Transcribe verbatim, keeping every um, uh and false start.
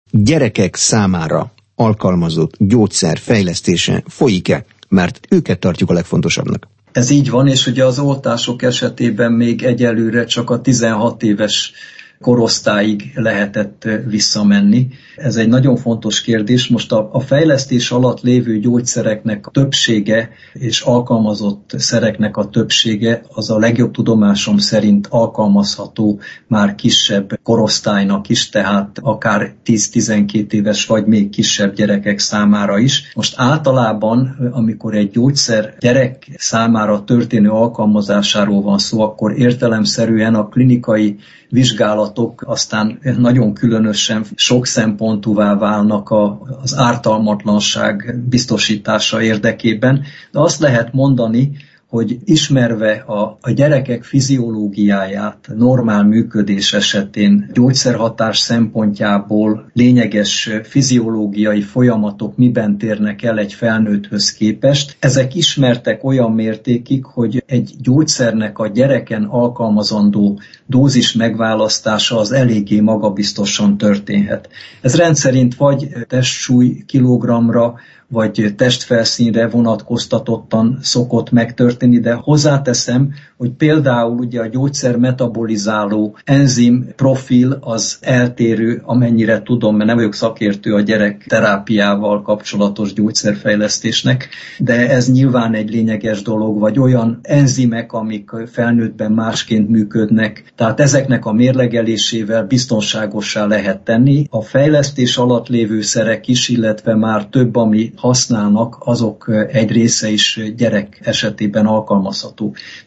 gyerekek számára alkalmazott gyógyszer fejlesztése folyik-e? Mert őket tartjuk a legfontosabbnak. Ez így van, és ugye az oltások esetében még egyelőre csak a tizenhat éves korosztályig lehetett visszamenni. Ez egy nagyon fontos kérdés. Most a, a fejlesztés alatt lévő gyógyszereknek a többsége és alkalmazott szereknek a többsége az a legjobb tudomásom szerint alkalmazható már kisebb korosztálynak is, tehát akár tíz-tizenkét éves vagy még kisebb gyerekek számára is. Most általában, amikor egy gyógyszer gyerek számára történő alkalmazásáról van szó, akkor értelemszerűen a klinikai vizsgálatok aztán nagyon különösen sok szempontúvá válnak a, az ártalmatlanság biztosítása érdekében, de azt lehet mondani, hogy ismerve a, a gyerekek fiziológiáját normál működés esetén gyógyszerhatás szempontjából lényeges fiziológiai folyamatok miben térnek el egy felnőtthöz képest, ezek ismertek olyan mértékig, hogy egy gyógyszernek a gyereken alkalmazandó dózis megválasztása az eléggé magabiztosan történhet. Ez rendszerint vagy testsúly kilogramra, vagy testfelszínre vonatkoztatottan szokott megtörténni, de hozzáteszem, hogy például ugye a gyógyszer metabolizáló enzim profil az eltérő, amennyire tudom, mert nem vagyok szakértő a gyerek terápiával kapcsolatos gyógyszerfejlesztésnek, de ez nyilván egy lényeges dolog, vagy olyan enzimek, amik felnőttben másként működnek, tehát ezeknek a mérlegelésével biztonságossá lehet tenni. A fejlesztés alatt lévő szerek is, illetve már több, ami használnak, azok egy része is gyerek esetében alkalmazható.